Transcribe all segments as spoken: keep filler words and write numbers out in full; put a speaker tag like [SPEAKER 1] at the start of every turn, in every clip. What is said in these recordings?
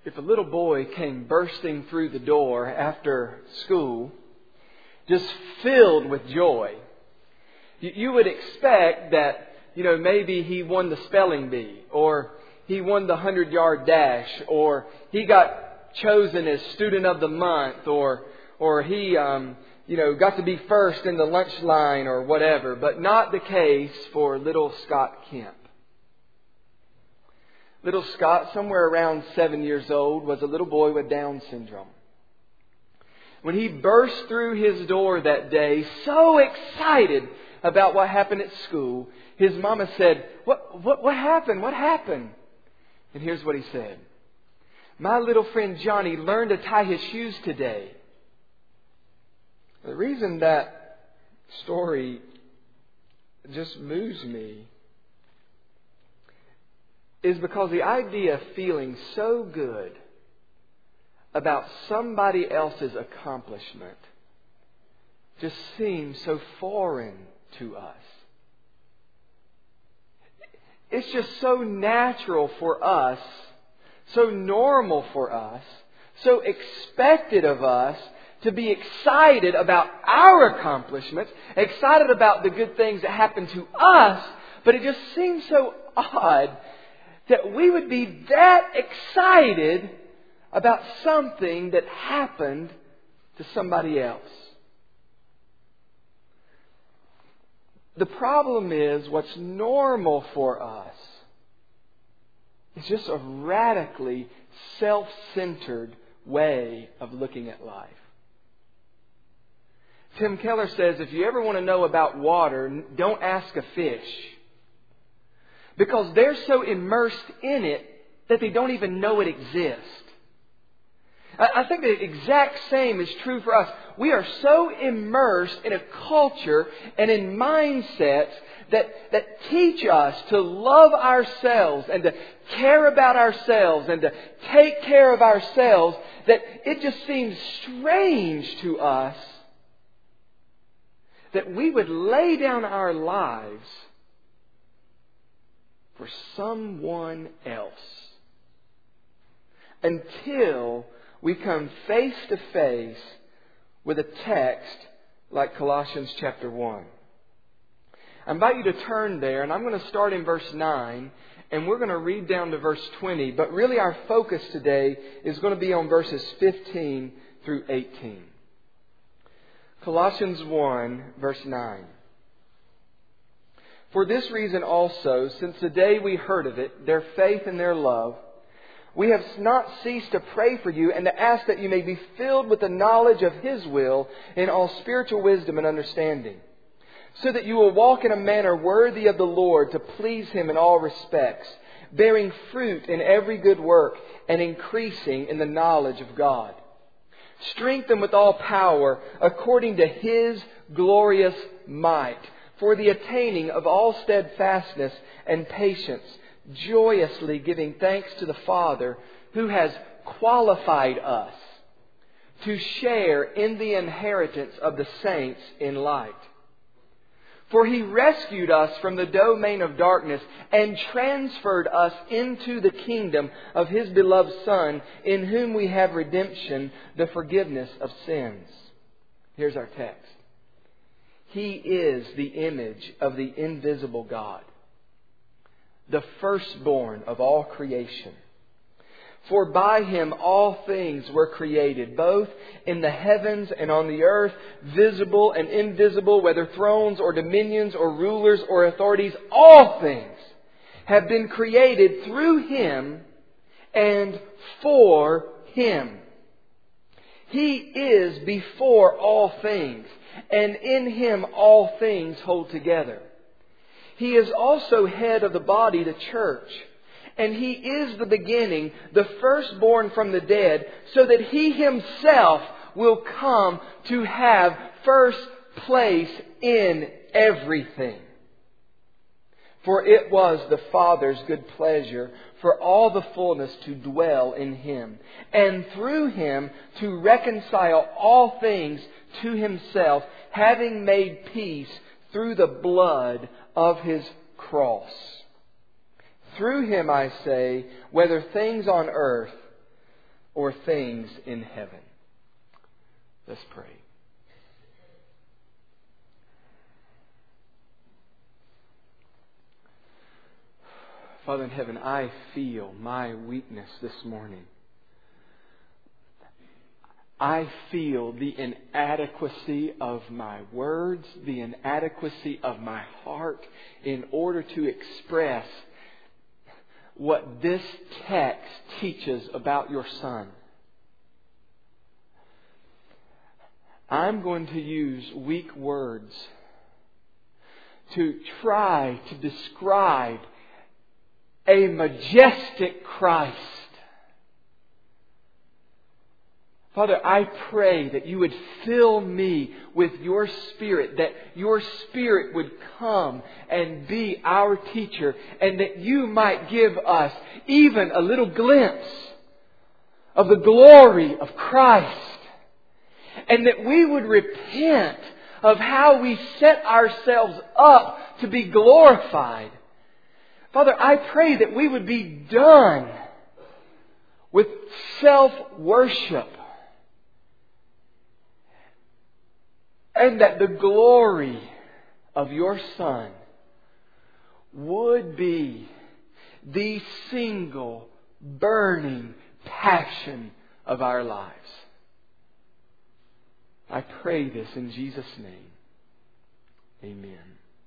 [SPEAKER 1] if a little boy came bursting through the door after school, just filled with joy, you would expect that, you know, maybe he won the spelling bee, or he won the hundred-yard dash, or he got chosen as student of the month, or or he, um, you know, got to be first in the lunch line, or whatever. But not the case for little Scott Kemp. Little Scott, somewhere around seven years old, was a little boy with Down syndrome. When he burst through his door that day, so excited about what happened at school, his mama said, what, what, what happened? What happened? And here's what he said. My little friend Johnny learned to tie his shoes today. The reason that story just moves me is because the idea of feeling so good about somebody else's accomplishment just seems so foreign to us. It's just so natural for us, so normal for us, so expected of us to be excited about our accomplishments, excited about the good things that happen to us, but it just seems so odd that we would be that excited about something that happened to somebody else. The problem is what's normal for us is just a radically self-centered way of looking at life. Tim Keller says if you ever want to know about water, don't ask a fish. Because they're so immersed in it that they don't even know it exists. I think the exact same is true for us. We are so immersed in a culture and in mindsets that, that teach us to love ourselves and to care about ourselves and to take care of ourselves that it just seems strange to us that we would lay down our lives for someone else until we come face to face with a text like Colossians chapter one. I invite you to turn there, and I'm going to start in verse nine, and we're going to read down to verse twenty. But really our focus today is going to be on verses fifteen through eighteen. Colossians one, verse nine. For this reason also, since the day we heard of it, their faith and their love, we have not ceased to pray for you and to ask that you may be filled with the knowledge of His will in all spiritual wisdom and understanding, so that you will walk in a manner worthy of the Lord to please Him in all respects, bearing fruit in every good work and increasing in the knowledge of God, strengthened with all power according to His glorious might, for the attaining of all steadfastness and patience, joyously giving thanks to the Father who has qualified us to share in the inheritance of the saints in light. For He rescued us from the domain of darkness and transferred us into the kingdom of His beloved Son, in whom we have redemption, the forgiveness of sins. Here's our text. He is the image of the invisible God, the firstborn of all creation. For by Him all things were created, both in the heavens and on the earth, visible and invisible, whether thrones or dominions or rulers or authorities. All things have been created through Him and for Him. He is before all things, and in Him all things hold together. He is also head of the body, the church. And He is the beginning, the firstborn from the dead, so that He Himself will come to have first place in everything. For it was the Father's good pleasure for all the fullness to dwell in Him, and through Him to reconcile all things to Himself, having made peace through the blood of His cross. Through Him, I say, whether things on earth or things in heaven. Let's pray. Father in heaven, I feel my weakness this morning. I feel the inadequacy of my words, the inadequacy of my heart in order to express what this text teaches about your Son. I'm going to use weak words to try to describe a majestic Christ. Father, I pray that you would fill me with your Spirit, that your Spirit would come and be our teacher, and that you might give us even a little glimpse of the glory of Christ, and that we would repent of how we set ourselves up to be glorified. Father, I pray that we would be done with self-worship, and that the glory of your Son would be the single burning passion of our lives. I pray this in Jesus' name. Amen.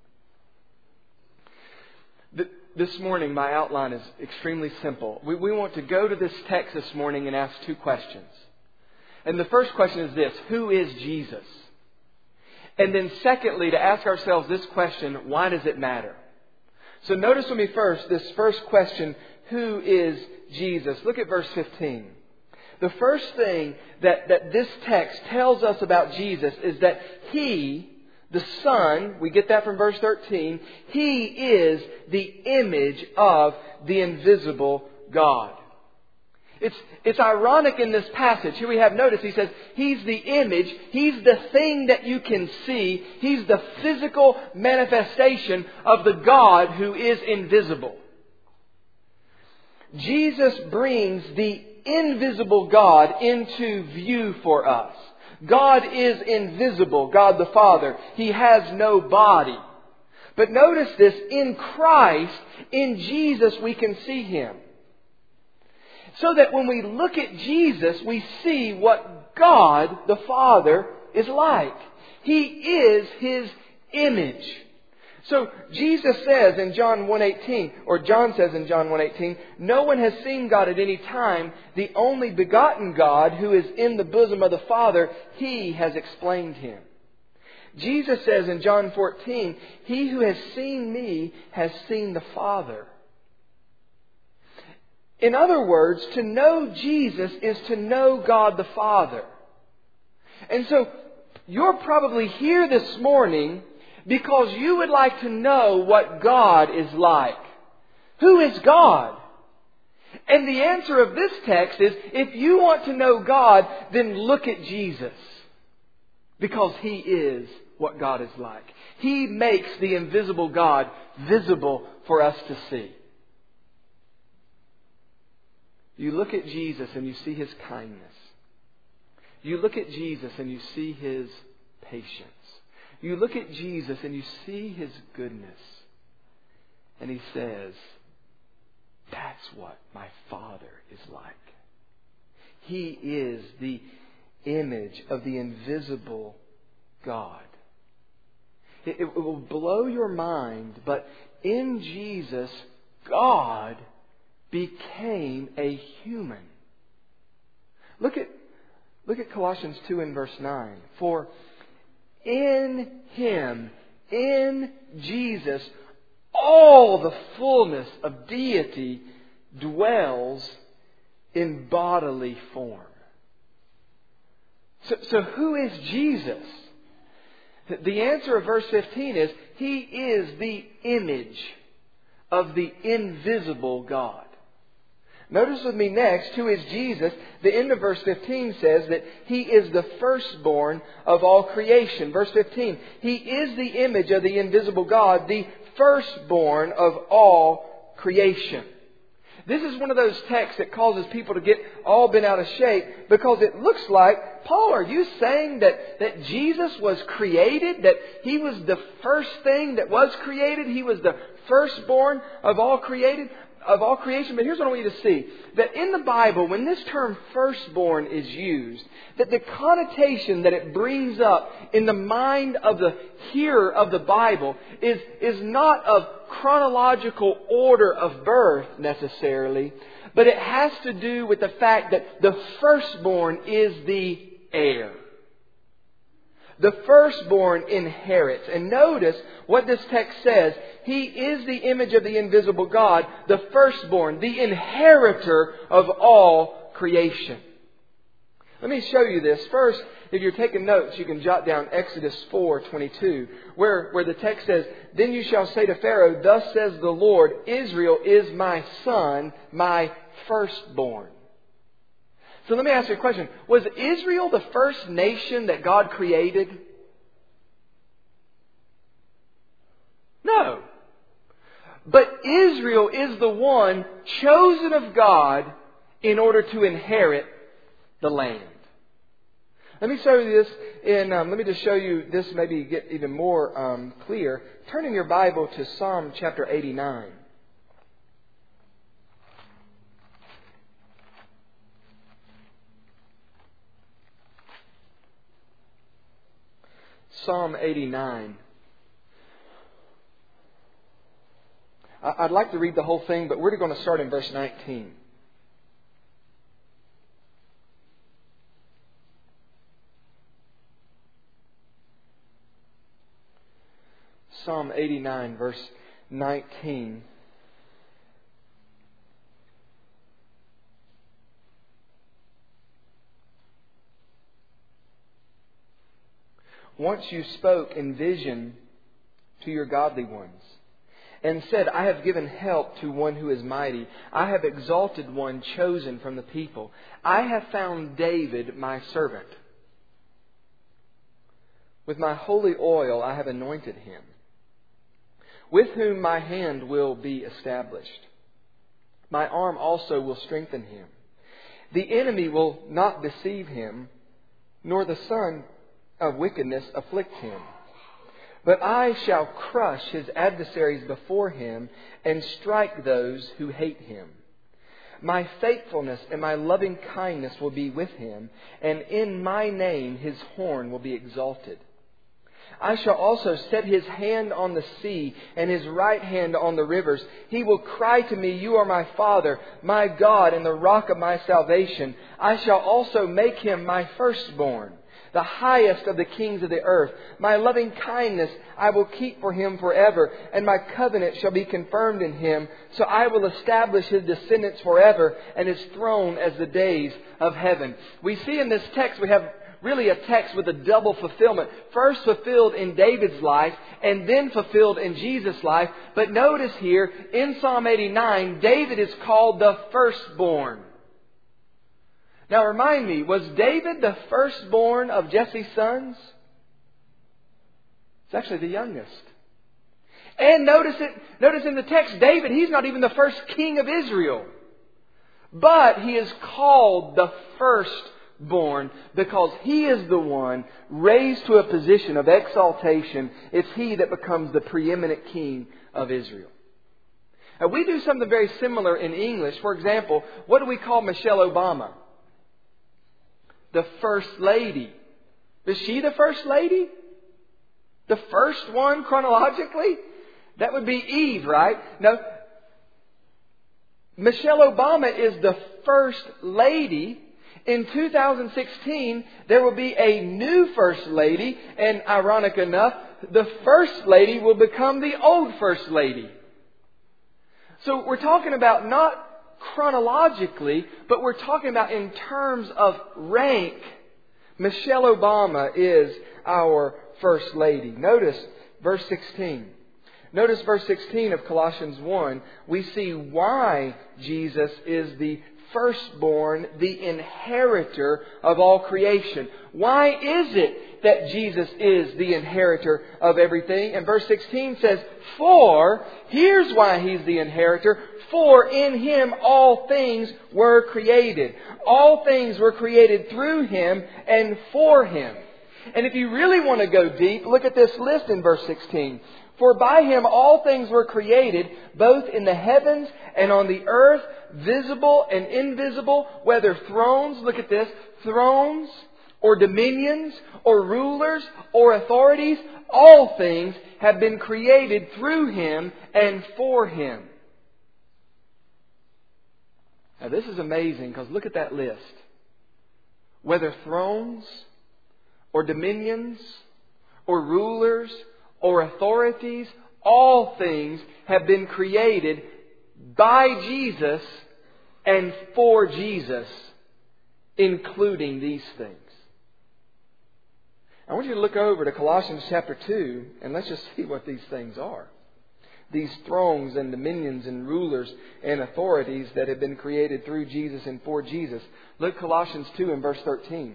[SPEAKER 1] This morning, my outline is extremely simple. We, we want to go to this text this morning and ask two questions. And the first question is this: who is Jesus? And then secondly, to ask ourselves this question: why does it matter? So notice with me first this first question: who is Jesus? Look at verse fifteen. The first thing that, that this text tells us about Jesus is that He, the Son, we get that from verse thirteen, He is the image of the invisible God. It's, it's ironic in this passage. Here we have, notice, he says, He's the image. He's the thing that you can see. He's the physical manifestation of the God who is invisible. Jesus brings the invisible God into view for us. God is invisible, God the Father. He has no body. But notice this, in Christ, in Jesus, we can see Him. So that when we look at Jesus, we see what God the Father is like. He is His image. So Jesus says in John one eighteen, or John says in John one eighteen, no one has seen God at any time. The only begotten God who is in the bosom of the Father, He has explained Him. Jesus says in John fourteen, he who has seen me has seen the Father. In other words, to know Jesus is to know God the Father. And so you're probably here this morning because you would like to know what God is like. Who is God? And the answer of this text is, if you want to know God, then look at Jesus. Because He is what God is like. He makes the invisible God visible for us to see. You look at Jesus and you see His kindness. You look at Jesus and you see His patience. You look at Jesus and you see His goodness. And He says, that's what my Father is like. He is the image of the invisible God. It, it will blow your mind, but in Jesus, God became a human. Look at, look at Colossians two and verse nine. For in Him, in Jesus, all the fullness of deity dwells in bodily form. So, so who is Jesus? The answer of verse fifteen is, He is the image of the invisible God. Notice with me next, who is Jesus? The end of verse fifteen says that He is the firstborn of all creation. Verse fifteen, He is the image of the invisible God, the firstborn of all creation. This is one of those texts that causes people to get all bent out of shape because it looks like, Paul, are you saying that, that Jesus was created? That He was the first thing that was created? He was the firstborn of all created? Of all creation? But here's what I want you to see. That in the Bible, when this term firstborn is used, that the connotation that it brings up in the mind of the hearer of the Bible is, is not of chronological order of birth necessarily, but it has to do with the fact that the firstborn is the heir. The firstborn inherits. And notice what this text says. He is the image of the invisible God, the firstborn, the inheritor of all creation. Let me show you this. First, if you're taking notes, you can jot down Exodus four twenty-two, where, where the text says, "Then you shall say to Pharaoh, Thus says the Lord, Israel is my son, my firstborn." So let me ask you a question. Was Israel the first nation that God created? No. But Israel is the one chosen of God in order to inherit the land. Let me show you this in, um, let me just show you this, maybe get even more um, clear. Turn in your Bible to Psalm chapter eighty-nine. Psalm eighty-nine. I'd like to read the whole thing, but we're going to start in verse nineteen. Psalm eighty-nine, verse nineteen. Once you spoke in vision to your godly ones, and said, I have given help to one who is mighty. I have exalted one chosen from the people. I have found David my servant. With my holy oil I have anointed him, with whom my hand will be established. My arm also will strengthen him. The enemy will not deceive him, nor the son of wickedness afflict him. But I shall crush his adversaries before him and strike those who hate him. My faithfulness and my loving kindness will be with him, and in my name his horn will be exalted. I shall also set his hand on the sea and his right hand on the rivers. He will cry to me, You are my Father, my God, and the rock of my salvation. I shall also make him my firstborn, the highest of the kings of the earth. My loving kindness I will keep for him forever, and my covenant shall be confirmed in him. So I will establish his descendants forever, and his throne as the days of heaven. We see in this text, we have really a text with a double fulfillment. First fulfilled in David's life, and then fulfilled in Jesus' life. But notice here, in Psalm eighty-nine, David is called the firstborn. Now remind me, was David the firstborn of Jesse's sons? It's actually the youngest. And notice it, notice in the text, David, he's not even the first king of Israel. But he is called the firstborn because he is the one raised to a position of exaltation. It's he that becomes the preeminent king of Israel. Now we do something very similar in English. For example, what do we call Michelle Obama? The First Lady. Is she the First Lady? The first one chronologically? That would be Eve, right? No. Michelle Obama is the First Lady. In two thousand sixteen, there will be a new First Lady. And ironic enough, the First Lady will become the old First Lady. So we're talking about not chronologically, but we're talking about in terms of rank. Michelle Obama is our First Lady. Notice verse sixteen. Notice verse sixteen of Colossians one. We see why Jesus is the firstborn, the inheritor of all creation. Why is it that Jesus is the inheritor of everything? And verse sixteen says, For, here's why He's the inheritor, For in Him all things were created. All things were created through Him and for Him. And if you really want to go deep, look at this list in verse sixteen. For by Him all things were created, both in the heavens and on the earth, visible and invisible, whether thrones, look at this, thrones or dominions or rulers or authorities, all things have been created through Him and for Him. Now this is amazing because look at that list. Whether thrones or dominions or rulers or authorities, all things have been created by Jesus and for Jesus, including these things. I want you to look over to Colossians chapter two and let's just see what these things are. These thrones and dominions and rulers and authorities that have been created through Jesus and for Jesus. Look Colossians two and verse thirteen.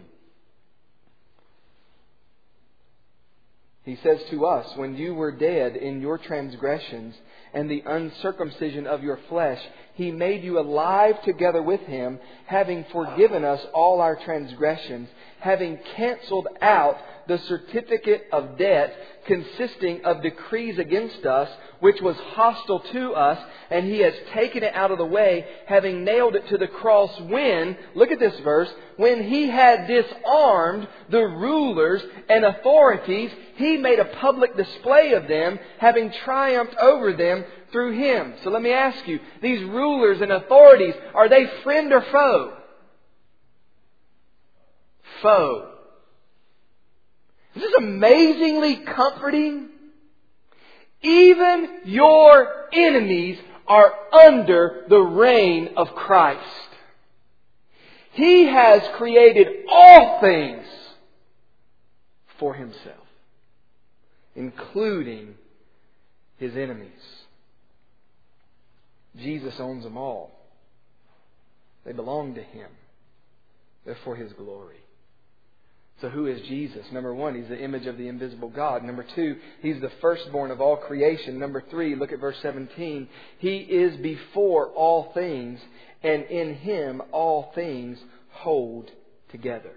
[SPEAKER 1] He says to us, when you were dead in your transgressions and the uncircumcision of your flesh, He made you alive together with Him, having forgiven us all our transgressions, having canceled out the certificate of debt consisting of decrees against us, which was hostile to us, and He has taken it out of the way, having nailed it to the cross when, look at this verse, when He had disarmed the rulers and authorities, He made a public display of them, having triumphed over them through Him. So let me ask you, these rulers and authorities, are they friend or foe? Foe. This is amazingly comforting. Even your enemies are under the reign of Christ. He has created all things for Himself, including His enemies. Jesus owns them all. They belong to Him. They're for His glory. So who is Jesus? Number one, He's the image of the invisible God. Number two, He's the firstborn of all creation. Number three, look at verse seventeen. He is before all things, and in Him all things hold together.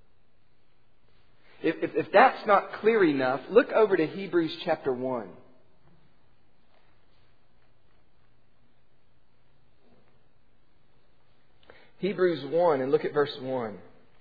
[SPEAKER 1] If, if, if that's not clear enough, look over to Hebrews chapter one. Hebrews one, and look at verse one.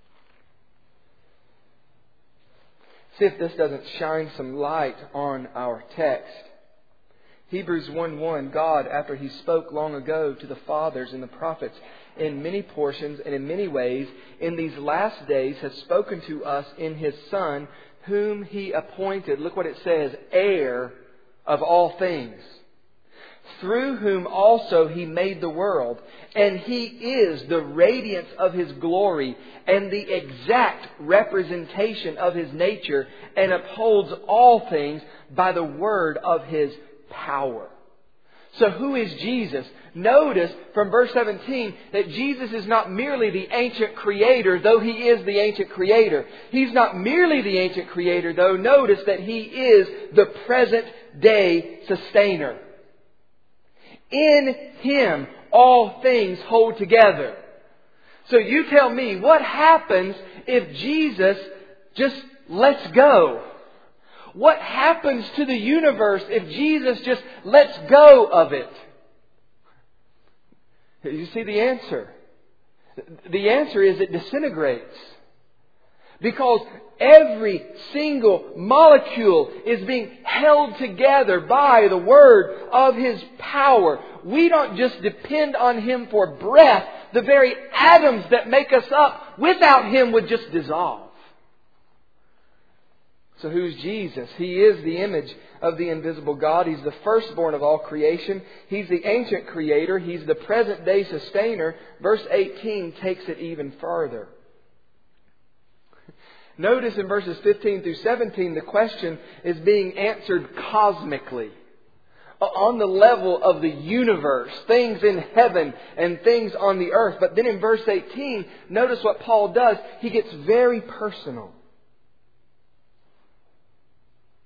[SPEAKER 1] See if this doesn't shine some light on our text. Hebrews one one, God, after He spoke long ago to the fathers and the prophets in many portions and in many ways, in these last days has spoken to us in His Son, whom He appointed, look what it says, heir of all things, through whom also He made the world. And He is the radiance of His glory and the exact representation of His nature, and upholds all things by the word of His power. So who is Jesus? Notice from verse seventeen that Jesus is not merely the ancient creator, though He is the ancient creator. He's not merely the ancient creator, though. Notice that He is the present day sustainer. In Him all things hold together. So you tell me, what happens if Jesus just lets go? What happens to the universe if Jesus just lets go of it? You see the answer. The answer is it disintegrates. Because every single molecule is being held together by the word of His power. We don't just depend on Him for breath. The very atoms that make us up without Him would just dissolve. So who's Jesus? He is the image of the invisible God. He's the firstborn of all creation. He's the ancient creator. He's the present day sustainer. Verse eighteen takes it even further. Notice in verses fifteen through seventeen, the question is being answered cosmically. On the level of the universe, things in heaven and things on the earth. But then in verse eighteen, notice what Paul does. He gets very personal.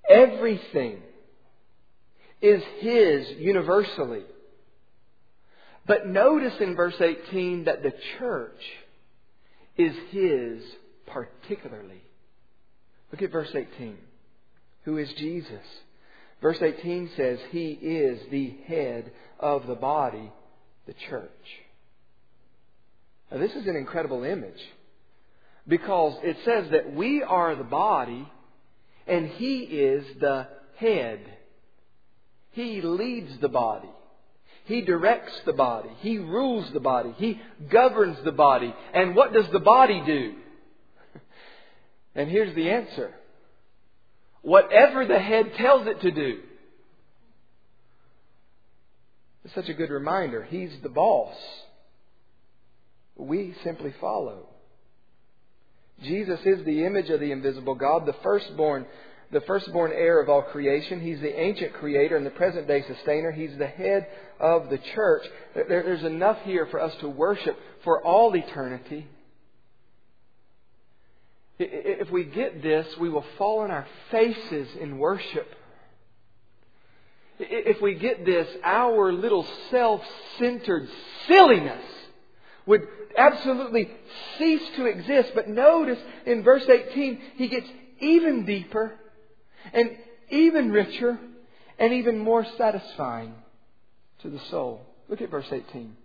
[SPEAKER 1] Everything is His universally. But notice in verse eighteen that the church is His particularly. Look at verse eighteen. Who is Jesus? Verse eighteen says He is the head of the body, the church. Now this is an incredible image, because it says that we are the body and He is the head. He leads the body. He directs the body. He rules the body. He governs the body. And what does the body do? And here's the answer. Whatever the head tells it to do. It's such a good reminder. He's the boss. We simply follow. Jesus is the image of the invisible God, the firstborn, the firstborn heir of all creation. He's the ancient creator and the present day sustainer. He's the head of the church. There's enough here for us to worship for all eternity. If we get this, we will fall on our faces in worship. If we get this, our little self-centered silliness would absolutely cease to exist. But notice in verse eighteen, He gets even deeper and even richer and even more satisfying to the soul. Look at verse eighteen.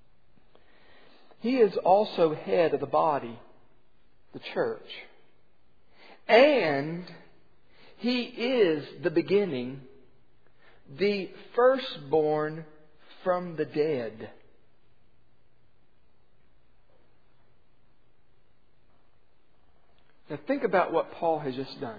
[SPEAKER 1] He is also head of the body, the church. And He is the beginning, the firstborn from the dead. Now think about what Paul has just done.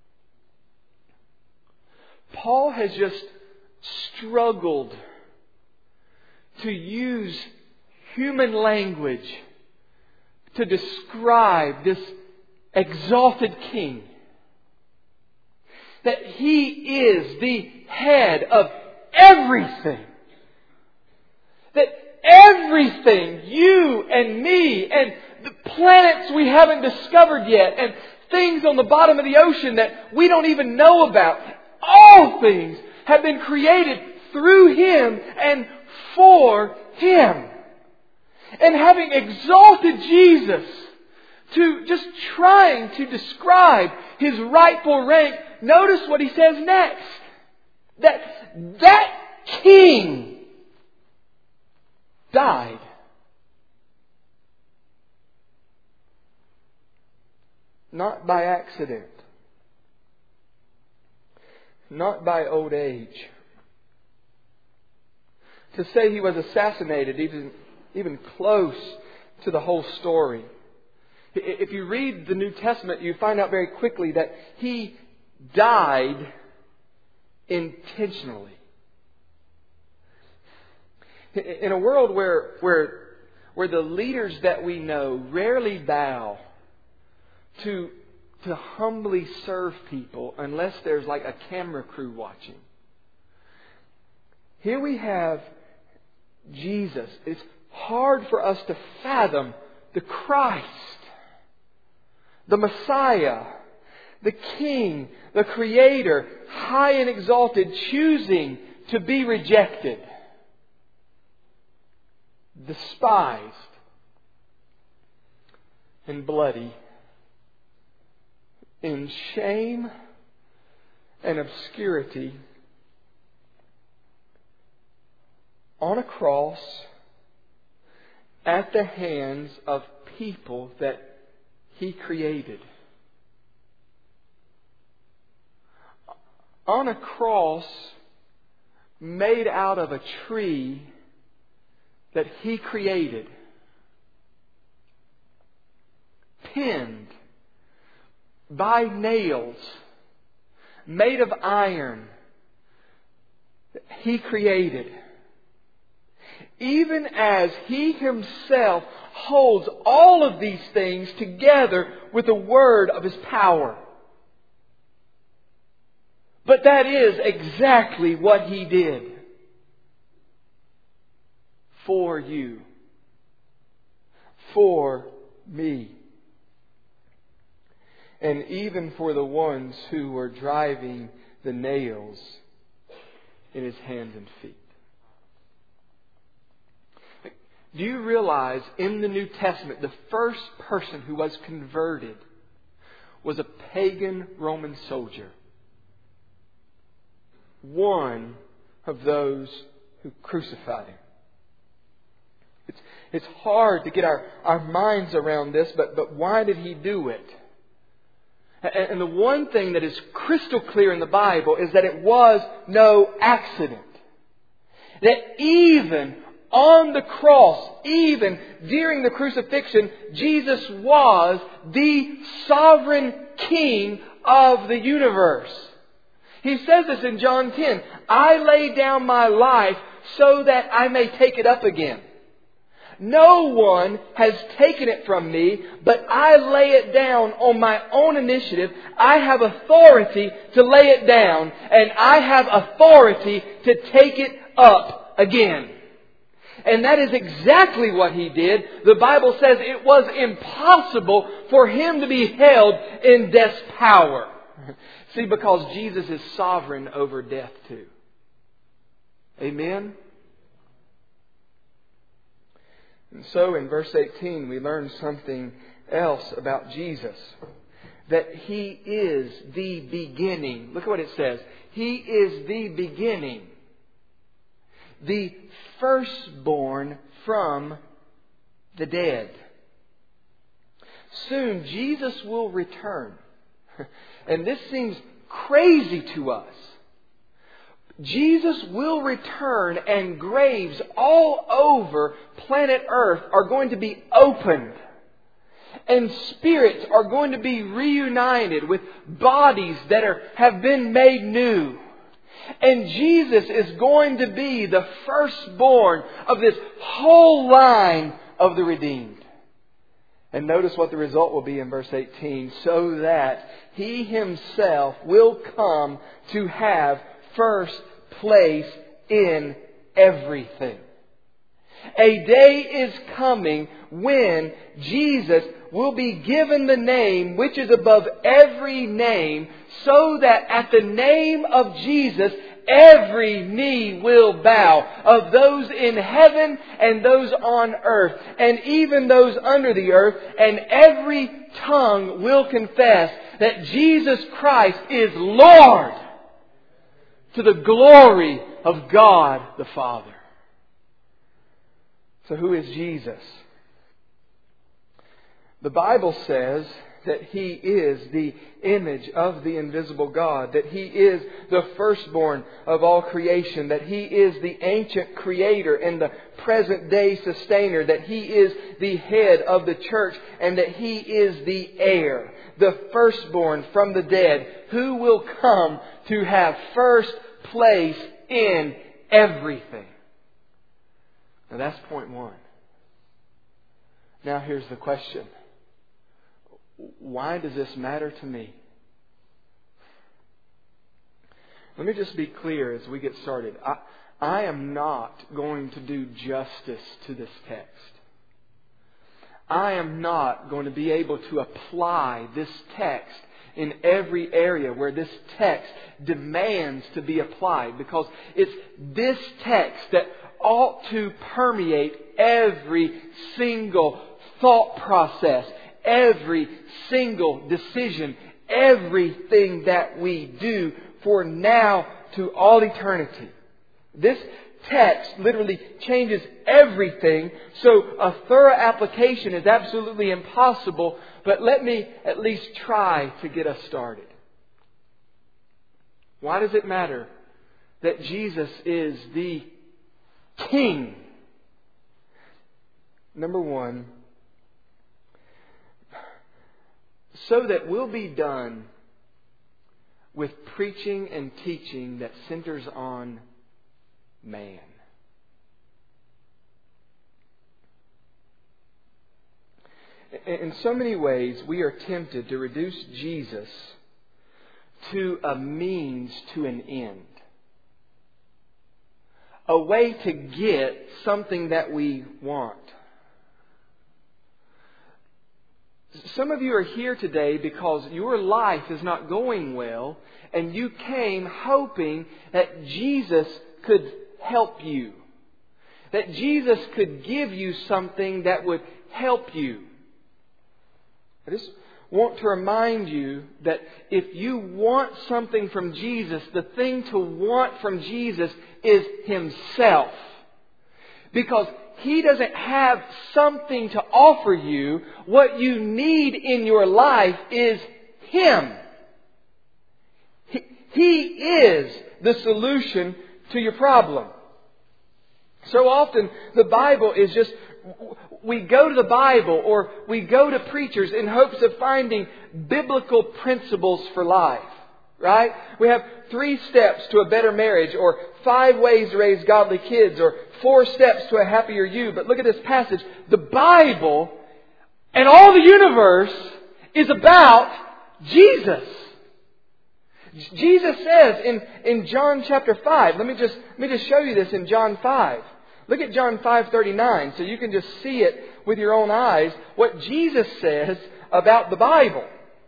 [SPEAKER 1] Paul has just struggled to use human language to describe this exalted King. That He is the head of everything. That everything, you and me and the planets we haven't discovered yet and things on the bottom of the ocean that we don't even know about, all things have been created through Him and for Him. And having exalted Jesus to just trying to describe His rightful rank, notice what he says next. That that King died. Not by accident. Not by old age. To say He was assassinated, even, even close to the whole story. If you read the New Testament, you find out very quickly that He died intentionally. In a world where, where, where the leaders that we know rarely bow to, to humbly serve people unless there's like a camera crew watching. Here we have Jesus. It's hard for us to fathom the Christ, the Messiah, the King, the Creator, high and exalted, choosing to be rejected, despised, and bloody, in shame and obscurity, on a cross at the hands of people that He created. On a cross made out of a tree that He created. Pinned by nails made of iron that He created. Even as He Himself holds all of these things together with the word of His power. But that is exactly what He did. For you. For me. And even for the ones who were driving the nails in His hands and feet. Do you realize in the New Testament, the first person who was converted was a pagan Roman soldier? One of those who crucified Him. It's, it's hard to get our, our minds around this, but, but why did He do it? And, and the one thing that is crystal clear in the Bible is that it was no accident. That even on the cross, even during the crucifixion, Jesus was the sovereign King of the universe. He says this in John ten. I lay down my life so that I may take it up again. No one has taken it from me, but I lay it down on my own initiative. I have authority to lay it down, and I have authority to take it up again. And that is exactly what He did. The Bible says it was impossible for Him to be held in death's power. See, because Jesus is sovereign over death too. Amen? And so in verse eighteen we learn something else about Jesus. That He is the beginning. Look at what it says. He is the beginning. The firstborn from the dead. Soon Jesus will return. And this seems crazy to us. Jesus will return, and graves all over planet Earth are going to be opened. And spirits are going to be reunited with bodies that are, have been made new. And Jesus is going to be the firstborn of this whole line of the redeemed. And notice what the result will be in verse eighteen. So that He Himself will come to have first place in everything. A day is coming when Jesus will be given the name which is above every name, so that at the name of Jesus every knee will bow, of those in heaven and those on earth and even those under the earth, and every tongue will confess that Jesus Christ is Lord, to the glory of God the Father. So who is Jesus? The Bible says that He is the image of the invisible God, that He is the firstborn of all creation, that He is the ancient creator and the present day sustainer, that He is the head of the church, and that He is the heir, the firstborn from the dead, who will come to have first place in everything. Now that's point one. Now here's the question. Why does this matter to me? Let me just be clear as we get started. I, I am not going to do justice to this text. I am not going to be able to apply this text in every area where this text demands to be applied, because it's this text that ought to permeate every single thought process, every single decision, everything that we do for now to all eternity. This text literally changes everything, so a thorough application is absolutely impossible, but let me at least try to get us started. Why does it matter that Jesus is the King? Number one, so that we'll be done with preaching and teaching that centers on man. In so many ways, we are tempted to reduce Jesus to a means to an end. A way to get something that we want. Some of you are here today because your life is not going well, and you came hoping that Jesus could help you. that Jesus could give you something that would help you. I just want to remind you that if you want something from Jesus, the thing to want from Jesus is Himself. Because He doesn't have something to offer you. What you need in your life is Him. He, he is the solution to your problem. So often the Bible is just, we go to the Bible or we go to preachers in hopes of finding biblical principles for life. Right? We have three steps to a better marriage, or five ways to raise godly kids, or four steps to a happier you. But look at this passage. The Bible and all the universe is about Jesus. Jesus says in, in John chapter five, let me just let me just show you this in John five. Look at John five thirty-nine so you can just see it with your own eyes, what Jesus says about the Bible.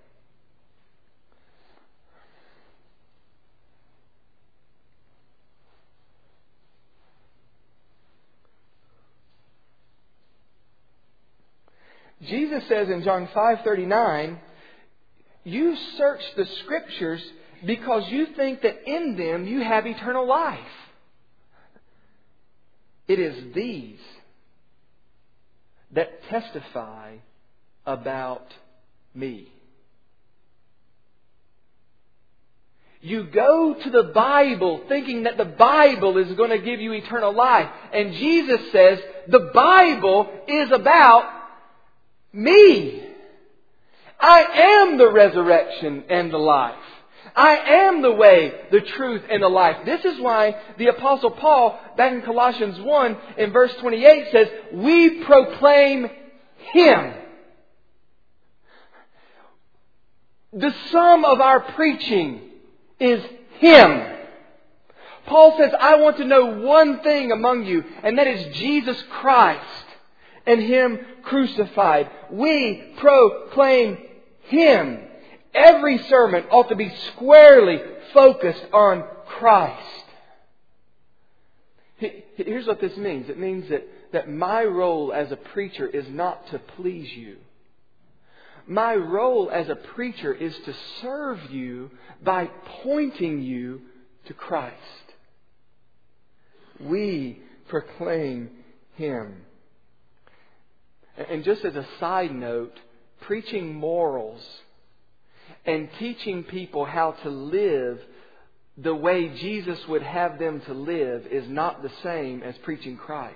[SPEAKER 1] Jesus says in John five thirty-nine, you search the Scriptures because you think that in them you have eternal life. It is these that testify about me. You go to the Bible thinking that the Bible is going to give you eternal life. And Jesus says the Bible is about me. I am the resurrection and the life. I am the way, the truth, and the life. This is why the Apostle Paul, back in Colossians one, in verse twenty-eight, says, we proclaim Him. The sum of our preaching is Him. Paul says, I want to know one thing among you, and that is Jesus Christ and Him crucified. We proclaim Him. Every sermon ought to be squarely focused on Christ. Here's what this means. It means that, that my role as a preacher is not to please you. My role as a preacher is to serve you by pointing you to Christ. We proclaim Him. And just as a side note, preaching morals and teaching people how to live the way Jesus would have them to live is not the same as preaching Christ.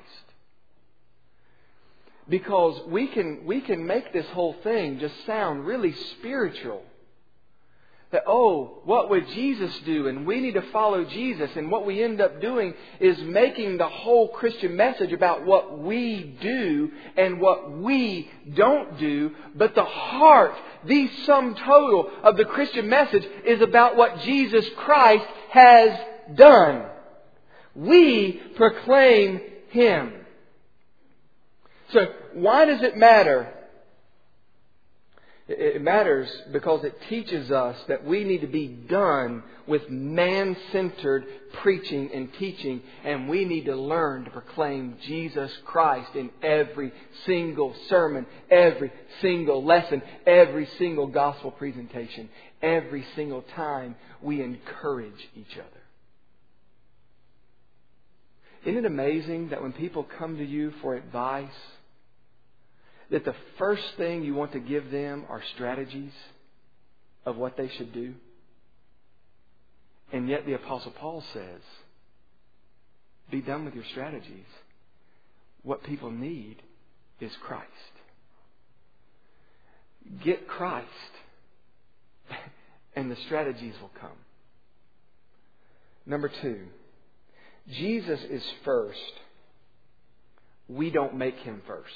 [SPEAKER 1] Because we can, we can make this whole thing just sound really spiritual. That, oh, what would Jesus do? And we need to follow Jesus. And what we end up doing is making the whole Christian message about what we do and what we don't do. But the heart, the sum total of the Christian message is about what Jesus Christ has done. We proclaim Him. So why does it matter? It matters because it teaches us that we need to be done with man-centered preaching and teaching, and we need to learn to proclaim Jesus Christ in every single sermon, every single lesson, every single gospel presentation, every single time we encourage each other. Isn't it amazing that when people come to you for advice, that the first thing you want to give them are strategies of what they should do? And yet the Apostle Paul says, be done with your strategies. What people need is Christ. Get Christ, and the strategies will come. Number two, Jesus is first. We don't make Him first.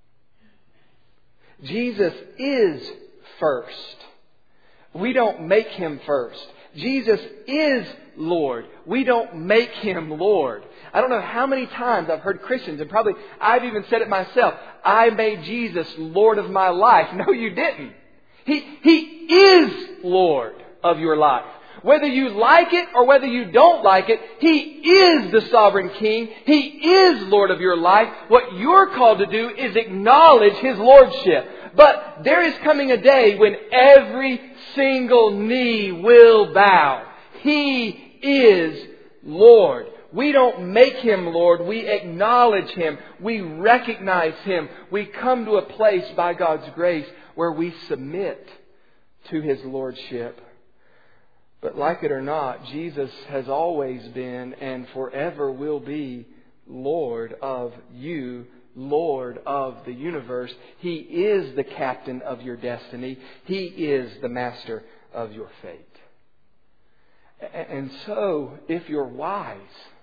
[SPEAKER 1] Jesus is first. We don't make Him first. Jesus is Lord. We don't make Him Lord. I don't know how many times I've heard Christians, and probably I've even said it myself, I made Jesus Lord of my life. No, you didn't. He, he is Lord of your life. Whether you like it or whether you don't like it, He is the sovereign King. He is Lord of your life. What you're called to do is acknowledge His Lordship. But there is coming a day when every single knee will bow. He is Lord. We don't make Him Lord. We acknowledge Him. We recognize Him. We come to a place by God's grace where we submit to His Lordship. But like it or not, Jesus has always been and forever will be Lord of you, Lord of the universe. He is the captain of your destiny. He is the master of your fate. And so, if you're wise,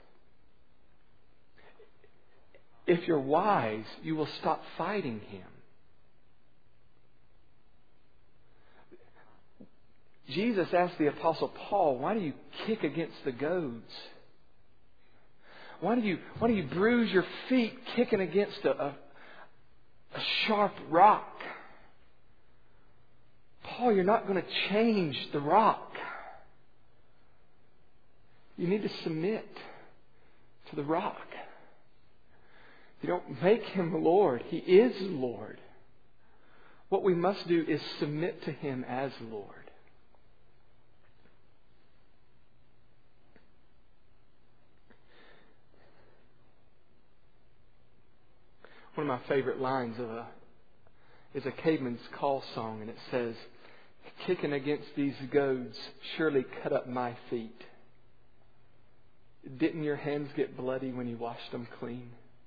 [SPEAKER 1] if you're wise, you will stop fighting Him. Jesus asked the Apostle Paul, why do you kick against the goads? Why do you, why do you bruise your feet kicking against a, a, a sharp rock? Paul, you're not going to change the rock. You need to submit to the rock. You don't make Him Lord. He is Lord. What we must do is submit to Him as Lord. One of my favorite lines of a, is a Caveman's Call song, and it says, "Kicking against these goads surely cut up my feet. Didn't your hands get bloody when you washed them clean?"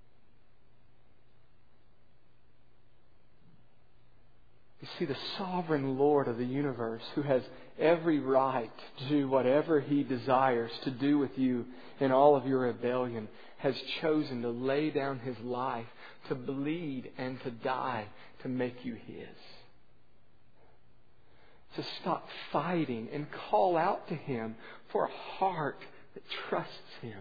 [SPEAKER 1] You see, the sovereign Lord of the universe, who has every right to do whatever He desires to do with you in all of your rebellion, has chosen to lay down His life, to bleed and to die to make you His. To stop fighting and call out to Him for a heart that trusts Him.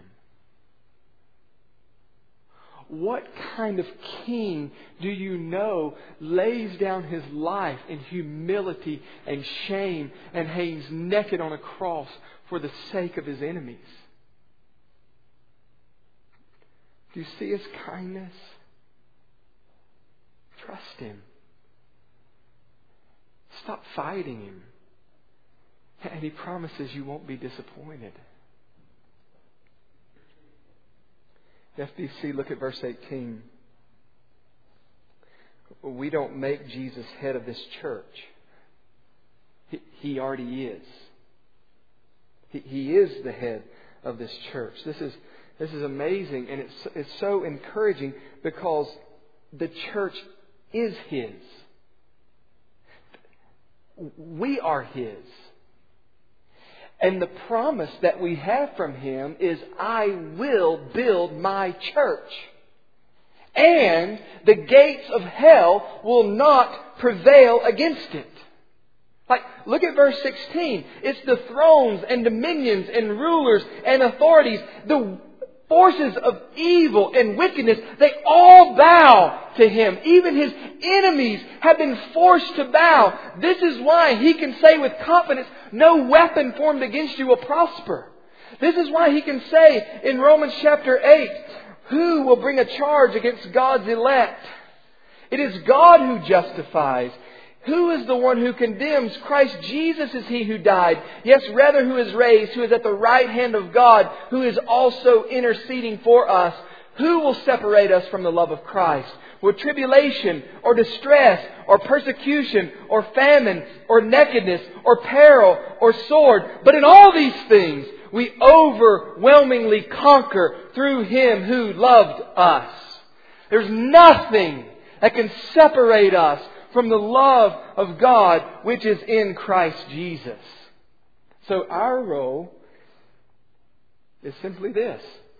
[SPEAKER 1] What kind of king do you know lays down his life in humility and shame and hangs naked on a cross for the sake of his enemies? Do you see His kindness? Trust Him. Stop fighting Him. And He promises you won't be disappointed. F B C, look at verse eighteen. We don't make Jesus head of this church. He, he already is. He, he is the head of this church. This is this is amazing, and it's it's so encouraging because the church is His. We are His. And the promise that we have from Him is, I will build my church. And the gates of hell will not prevail against it. Like, look at verse sixteen. It's the thrones and dominions and rulers and authorities, the forces of evil and wickedness, they all bow to Him. Even His enemies have been forced to bow. This is why He can say with confidence, no weapon formed against you will prosper. This is why He can say in Romans chapter eight, who will bring a charge against God's elect? It is God who justifies. Who is the one who condemns? Christ Jesus is He who died. Yes, rather who is raised, who is at the right hand of God, who is also interceding for us. Who will separate us from the love of Christ? Will tribulation or distress or persecution or famine or nakedness or peril or sword? But in all these things we overwhelmingly conquer through Him who loved us. There's nothing that can separate us from the love of God which is in Christ Jesus. So our role is simply this: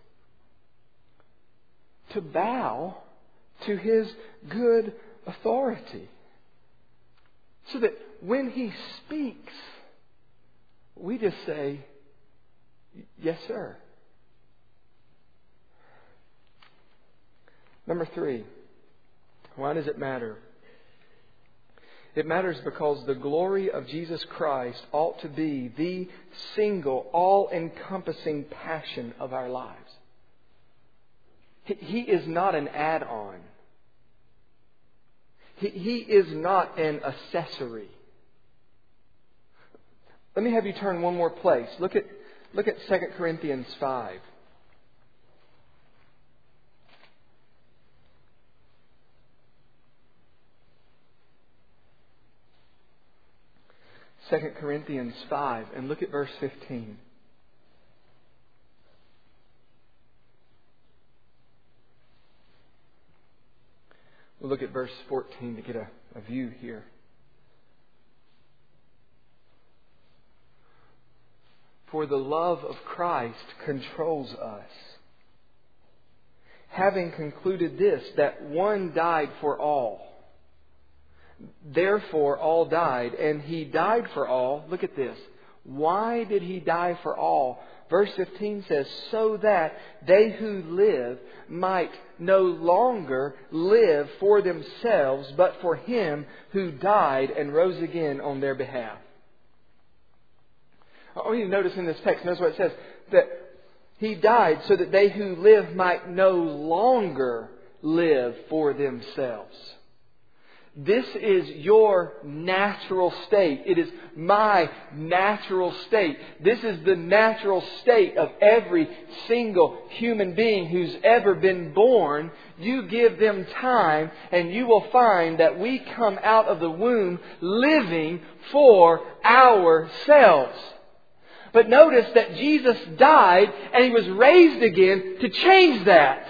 [SPEAKER 1] to bow to His good authority. So that when He speaks, we just say, yes, sir. Number three, why does it matter It matters because the glory of Jesus Christ ought to be the single, all-encompassing passion of our lives. He is not an add-on. He, he is not an accessory. Let me have you turn one more place. Look at, look at Second Corinthians five. Second Corinthians five, and look at verse fifteen. We'll look at verse fourteen to get a, a view here. For the love of Christ controls us, having concluded this, that one died for all. Therefore all died, and He died for all. Look at this. Why did He die for all? Verse fifteen says, so that they who live might no longer live for themselves, but for Him who died and rose again on their behalf. I want you to notice in this text, notice what it says, that He died so that they who live might no longer live for themselves. This is your natural state. It is my natural state. This is the natural state of every single human being who's ever been born. You give them time and you will find that we come out of the womb living for ourselves. But notice that Jesus died and He was raised again to change that.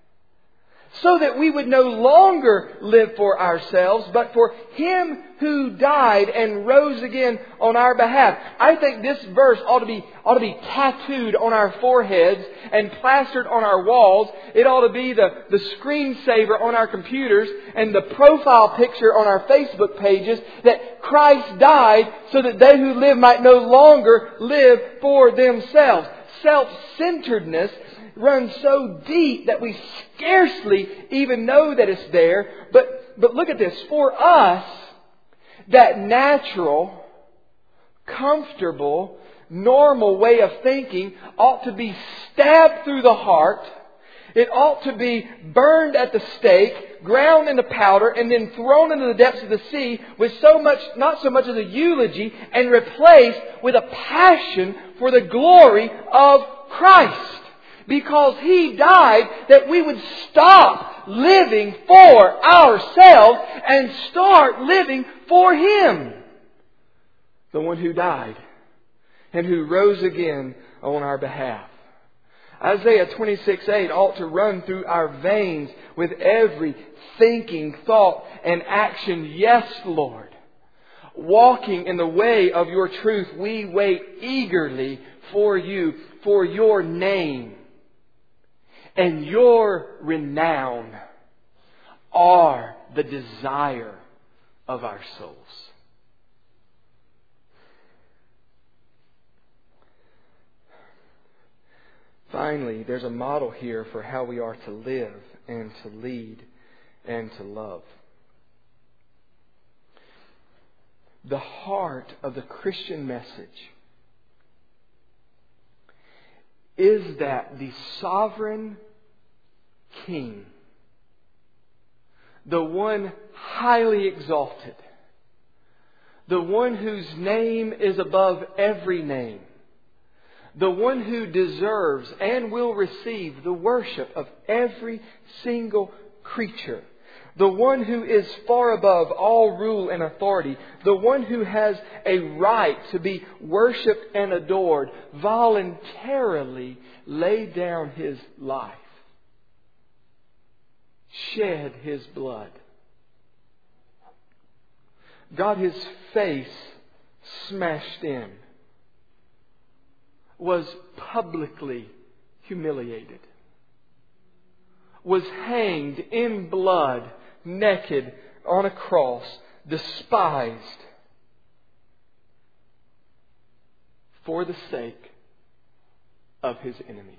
[SPEAKER 1] So that we would no longer live for ourselves, but for Him who died and rose again on our behalf. I think this verse ought to be ought to be tattooed on our foreheads and plastered on our walls. It ought to be the, the screensaver on our computers and the profile picture on our Facebook pages, that Christ died so that they who live might no longer live for themselves. Self-centeredness runs so deep that we scarcely even know that it's there. But, but look at this. For us, that natural, comfortable, normal way of thinking ought to be stabbed through the heart. It ought to be burned at the stake, ground into powder, and then thrown into the depths of the sea with so much, not so much as a eulogy, and replaced with a passion for the glory of Christ. Because He died that we would stop living for ourselves and start living for Him. The one who died and who rose again on our behalf. Isaiah twenty-six eight ought to run through our veins with every thinking, thought, and action. Yes, Lord. Walking in the way of Your truth, we wait eagerly for You, for Your name and Your renown are the desire of our souls. Finally, there's a model here for how we are to live and to lead and to love. The heart of the Christian message is that the sovereign King, the one highly exalted, the one whose name is above every name, the one who deserves and will receive the worship of every single creature, the one who is far above all rule and authority, the one who has a right to be worshipped and adored, voluntarily laid down His life, shed His blood, got His face smashed in, was publicly humiliated, was hanged in blood, naked on a cross, despised for the sake of His enemies.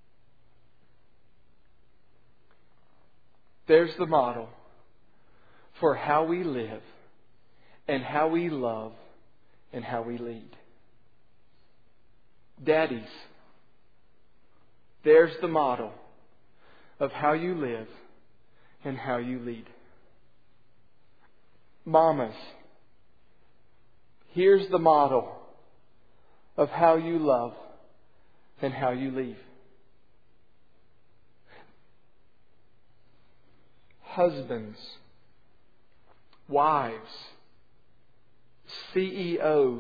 [SPEAKER 1] There's the model for how we live and how we love and how we lead. Daddies, there's the model of how you live and how you lead. Mamas, here's the model of how you love and how you lead. Husbands, wives, C E Os,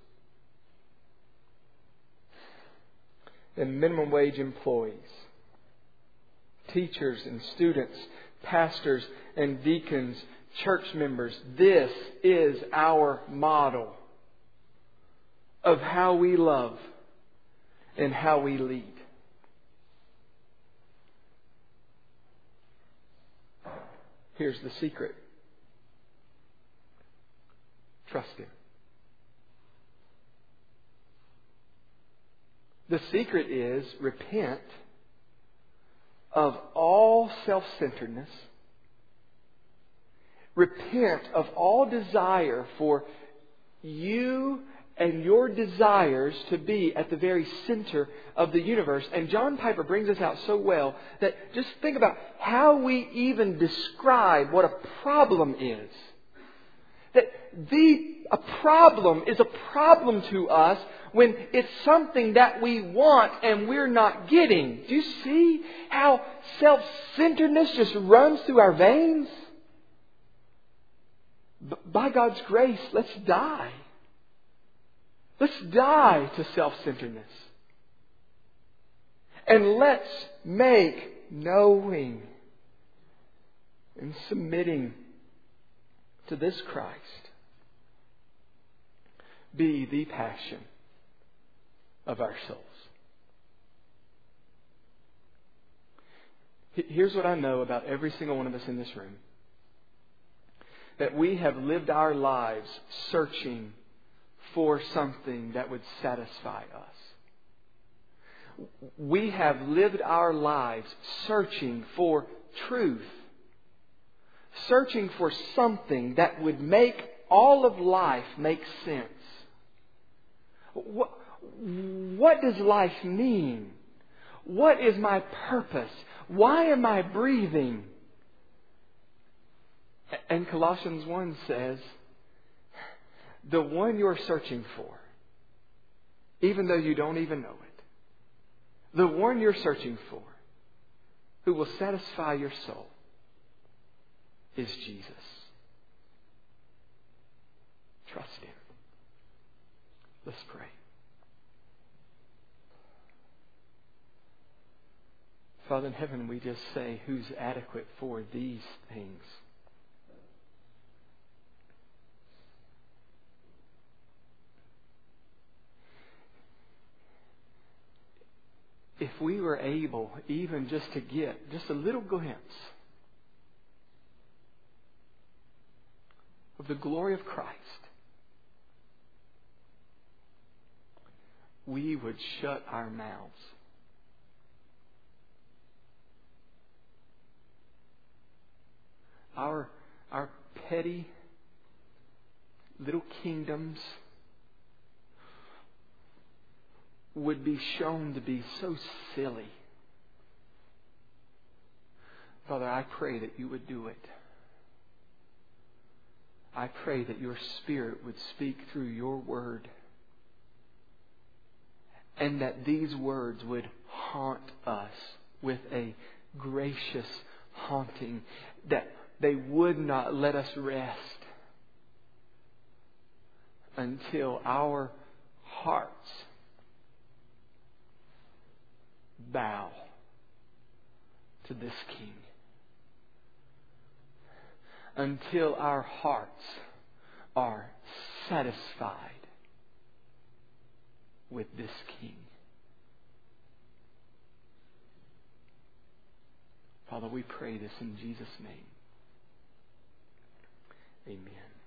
[SPEAKER 1] and minimum wage employees, teachers and students, pastors and deacons, church members. This is our model of how we love and how we lead. Here's the secret. Trust Him. The secret is repent of all self-centeredness. Repent of all desire for you and your desires to be at the very center of the universe. And John Piper brings this out so well that just think about how we even describe what a problem is. That the a problem is a problem to us when it's something that we want and we're not getting. Do you see how self-centeredness just runs through our veins? By God's grace, let's die. Let's die to self-centeredness. And let's make knowing and submitting to this Christ be the passion of our souls. Here's what I know about every single one of us in this room. That we have lived our lives searching for something that would satisfy us. We have lived our lives searching for truth. Searching for something that would make all of life make sense. What, what does life mean? What is my purpose? Why am I breathing? And Colossians one says, the one you're searching for, even though you don't even know it, the one you're searching for, who will satisfy your soul, is Jesus. Trust Him. Let's pray. Father in heaven, we just say, who's adequate for these things? If we were able even just to get just a little glimpse of the glory of Christ, we would shut our mouths. Our, our petty little kingdoms would be shown to be so silly. Father, I pray that you would do it. I pray that your Spirit would speak through your word, and that these words would haunt us with a gracious haunting, that they would not let us rest until our hearts bow to this King. Until our hearts are satisfied with this King. Father, we pray this in Jesus' name. Amen.